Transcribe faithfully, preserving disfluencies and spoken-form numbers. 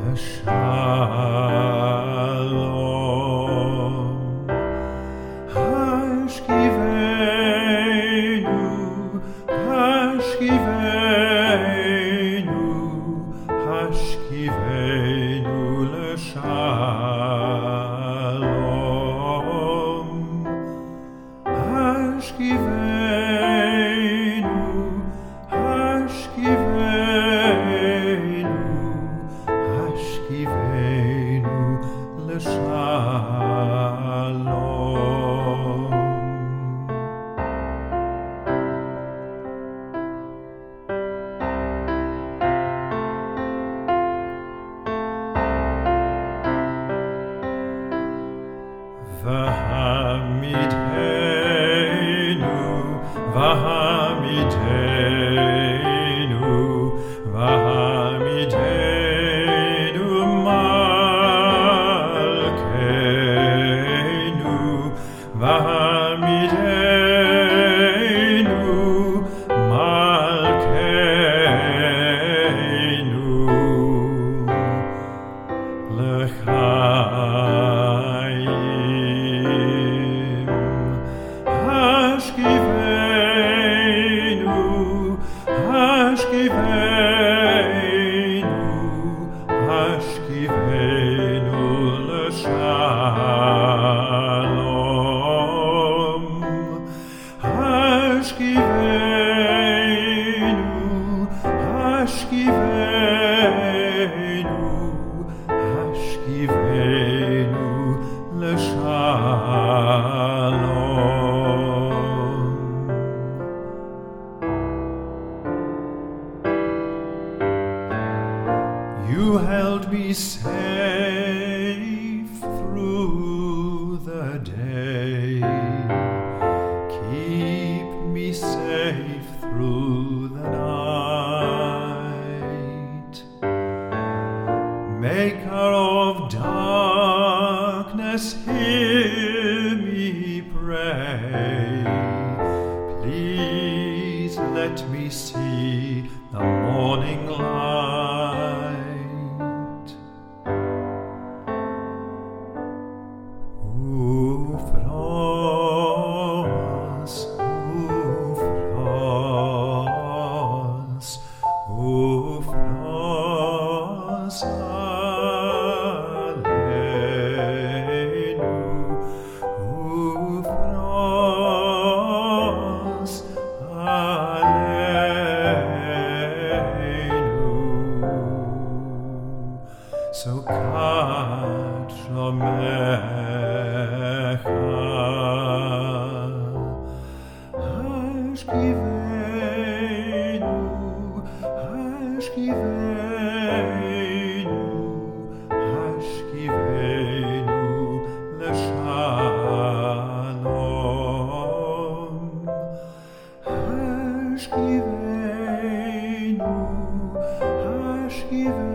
Shalom. Hashkivenu, Hashkivenu, Hashkivenu l'shalom. Hashkivenu, Hashkivenu, Hashkivenu l'shalom. V'hamidenu, v'hamidenu, v'hamidenu malkeinu, v'hamidenu malkeinu l'chaim. Hashkivenu, Hashkivenu, Hashkivenu l'shalom. Hashkivenu, Hashkivenu, Hashkivenu l'shalom. You held me safe through the day. Keep me safe through the night. Maker of darkness, hear me pray. Please let me see the morning light. Ufros, ufros, ufros aleinu, ufros aleinu. So kat shomecha, Hashkivenu, Hashkivenu, Hashkivenu l'shalom. Hashkivenu, Hashkivenu.